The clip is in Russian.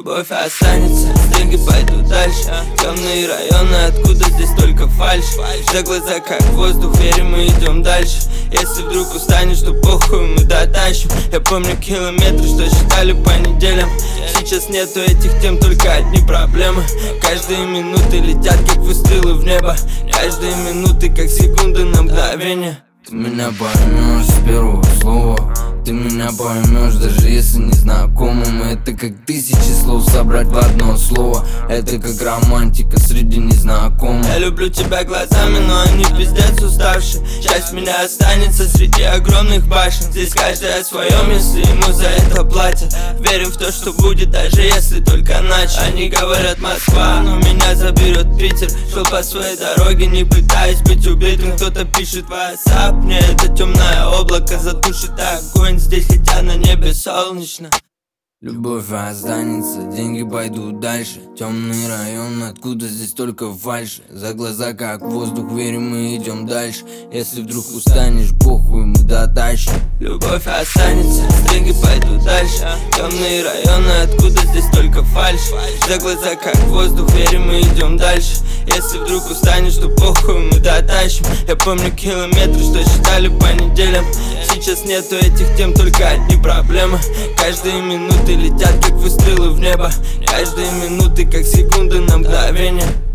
Любовь останется, деньги пойдут дальше. Темные районы, откуда здесь только фальшь. За глаза как воздух, верим, мы идем дальше. Если вдруг устанешь, то похуй, мы дотащим. Я помню километры, что считали по неделям. Сейчас нету этих тем, только одни проблемы. Каждые минуты летят, как выстрелы в небо. Каждые минуты, как секунды на мгновение. Ты меня поймешь с первого слова. Ты меня поймешь, даже если не знакомым. Это как тысячи слов собрать в одно слово. Это как романтика среди незнакомых. Я люблю тебя глазами, но они пиздец уставшие. Часть меня останется среди огромных башен. Здесь каждый о своем, если ему за это платят. Верим в то, что будет, даже если только ночь. Они говорят Москва, но меня заберет Питер. Шел по своей дороге, не пытаясь быть убитым. Кто-то пишет в WhatsApp, мне это темное облако затушит огонь. Здесь, хотя на небе солнечно. Любовь останется, деньги пойдут дальше. Темный район, откуда здесь только фальшь. За глаза как воздух, верим, мы идем дальше. Если вдруг устанешь, похуй, мы дотащим. Любовь останется, деньги пойдут дальше. Темные районы, откуда здесь только фальшь. За глаза как воздух, верим, мы идем дальше. Если вдруг устанешь, то похуй, мы дотащим. Я помню километры, что считали по неделям. Сейчас нету этих тем, только одни проблемы. Каждые минуты летят, как выстрелы в небо. Каждые минуты, как секунды на мгновение.